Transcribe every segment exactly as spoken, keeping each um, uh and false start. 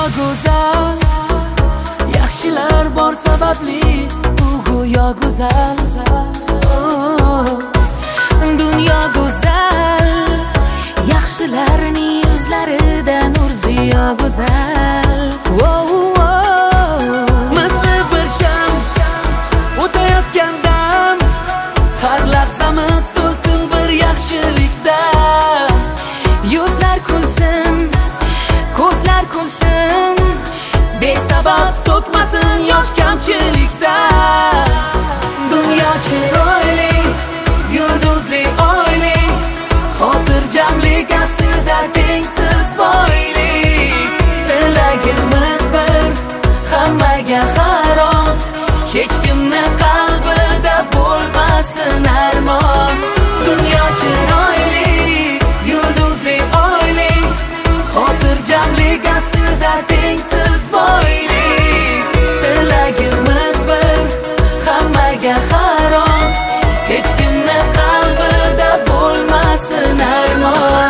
go'zal, yaxshilar bor sababli bu go'yo go'zal. Oh, dunyo go'zal, yaxshilarning yuzlarida nur ziyo go'zal. Oh, oh, misli bir sham o'tayotgan dam, har lahzamiz to'lsin bir yaxshilikdan. Yuzlar kulsin, ko'zlar kulsin, besabab to'kmasin yosh kamchilikda. Dunyo chiroyli, yulduzli oyli, xotirjamlik aslida tengsiz boylik. Tilagimiz bir, hammaga harom, hech kimni qalbida bo'lmasin armon. Dunyo chiroyli, yulduzli oyli, xotirjamlik aslida tengsiz boylik. Tilagimiz bir, hammaga harom, hech kimni qalbida bo'lmasin armon.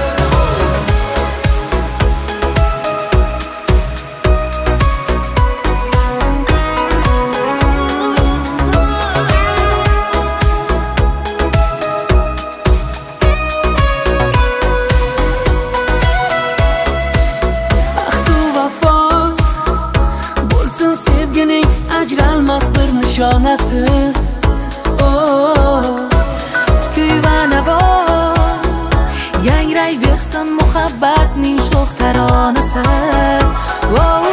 Sevgining ajralmas bir nishonasi. Oh, kuy va navo yangrayversin muhabbatning sho'x taronasi. Oh,